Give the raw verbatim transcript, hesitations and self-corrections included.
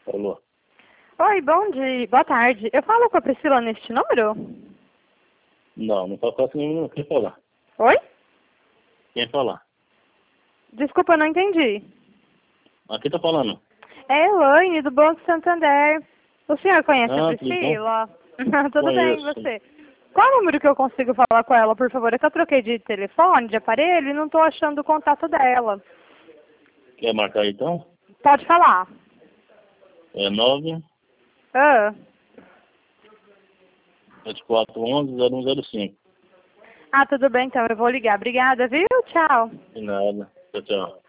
Alô? Oi, bom dia. Boa tarde. Eu falo com a Priscila neste número? Não, não fala com esse número, não. Quem falar? Oi? Quem falar? Desculpa, eu não entendi. Ah, quem tá falando? É Elaine, do Banco Santander. O senhor conhece a Ah, tudo bom? Priscila? Tudo bem, e Conheço. você? Qual o número que eu consigo falar com ela, por favor? É que eu troquei de telefone, de aparelho, e não estou achando o contato dela. Quer marcar aí, então? Pode falar. É nove Ah, sete quatro um um zero um zero cinco. ah tudo bem, então eu vou ligar. Obrigada, viu? Tchau. De nada. Tchau, tchau.